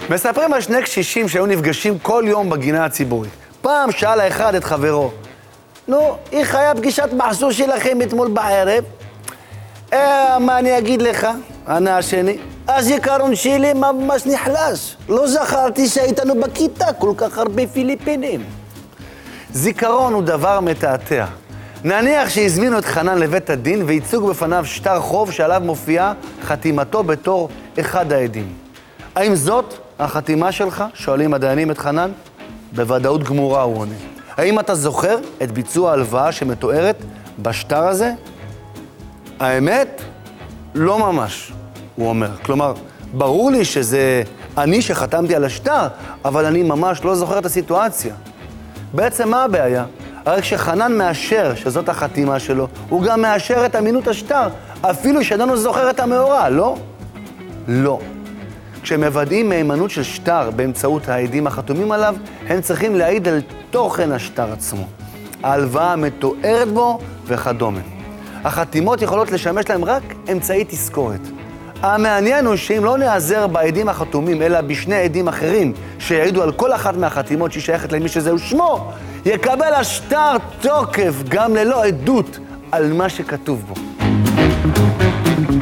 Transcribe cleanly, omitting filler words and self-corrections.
מספרים על שני קשישים שהיו נפגשים כל יום בגינה הציבורית. פעם שאל האחד את חברו, נו, איך היה פגישת מחזור שלכם אתמול בערב? מה אני אגיד לך? ענה השני, הזיכרון שלי ממש נחלש. לא זכרתי שהייתנו בכיתה כל כך הרבה פיליפינים. זיכרון הוא דבר מתעתע. נניח שהזמינו את חנן לבית הדין והציגו בפניו שטר חוב שעליו מופיעה חתימתו בתור אחד העדים. האם זאת החתימה שלך? שואלים הדיינים את חנן. בוודאות גמורה הוא עונה. האם אתה זוכר את ביצוע ההלוואה שמתוארת בשטר הזה? האמת? לא ממש, הוא אומר. כלומר, ברור לי שזה אני שחתמתי על השטר, אבל אני ממש לא זוכר את הסיטואציה. בעצם מה הבעיה? הרי כשחנן מאשר שזאת החתימה שלו, הוא גם מאשר את אמינות השטר, אפילו שאיננו זוכר את המאורע, לא? לא. כשמוודאים מהימנות של שטר באמצעות העדים החתומים עליו, הם צריכים להעיד על תוכן השטר עצמו, ההלוואה המתוארת בו וכדומה. החתימות יכולות לשמש להם רק אמצעי תזכורת. המעניין הוא שאם לא נעזר בעדים החתומים, אלא בשני עדים אחרים שיעידו על כל אחת מהחתימות שהיא שייכת למי שזהו שמו, יקבל השטר תוקף גם ללא עדות על מה שכתוב בו.